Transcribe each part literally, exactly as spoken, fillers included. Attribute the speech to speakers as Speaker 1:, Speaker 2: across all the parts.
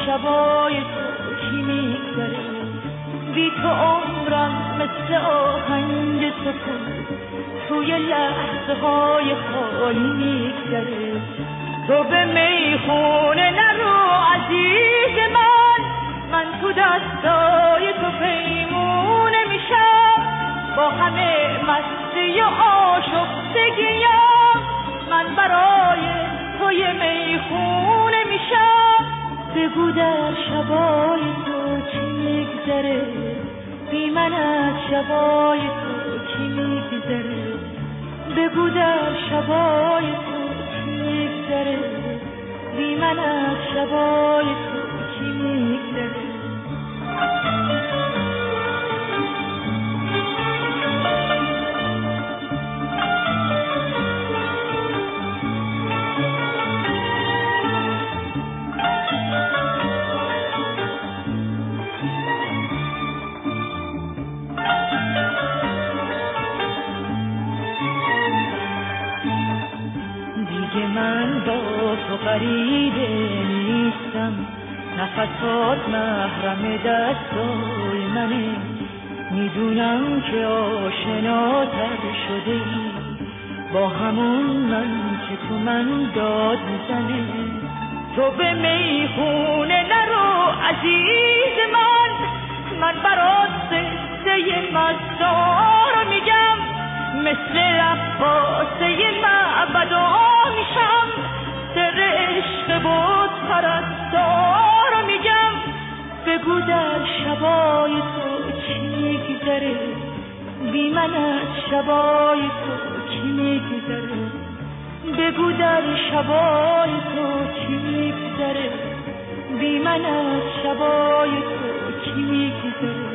Speaker 1: شبای تو کی میگذره، بی تو عمرم مثل آهنگ سکون توی لحظه های خالی میگذره. تو به میخونه نرو عزیز من، من تو دستای تو پیمونه میشم، با همه مستی و آشفتگیم من برای توی میخونه میشم. بگو در شبای تو چی میگذره، بی من از شبای تو کی میگذره. بگو در شبای تو چی میگذره، بی من از شبای تو کی میگذره. تو غریبه نیستم، نفسات محرم دستای منه، میدونم که آشناتر شده ای با همون من که تو من داد میزنه. تو به میخونه نرو عزیز من، من برات قصه مزار میگم، مثل رقاصه معبدا میشم، سر عشق بود پرستار میگم. بگو در شبای تو چی میگذره، بی من از شبای تو چی میگذره. بگو در شبای تو چی میگذره، بی من از شبای تو چی میگذره.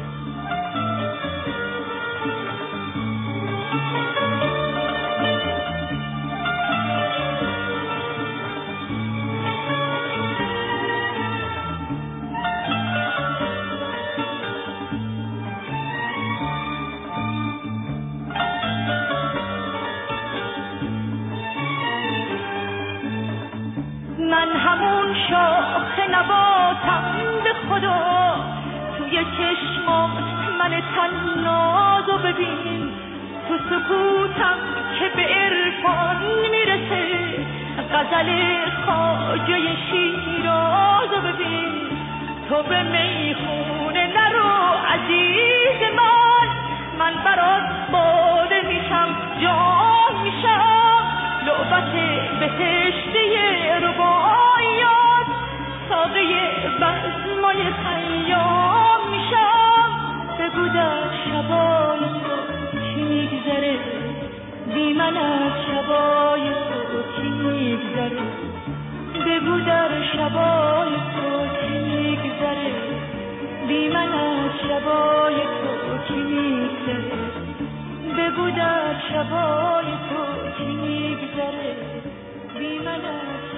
Speaker 1: من همون شاخ نباتم به خدا، توی چشمات من تنازو ببین، تو سکوتم که به عرفان میرسه، غزل خواجه شیرازو ببین. تو به میخونه نرو عزیز من، من برات باده میشم جام میشم، لعبت بهشتی رباعیات، ساقه بزمای خیام میشم. بگو در شبای تو چی میگذره، بی من از شبای تو چی میگذره. بگو در شبای تو چی میگذره، بی من از شبای تو چی میگذره. بگو در شبای تو چی میگذره، بی من از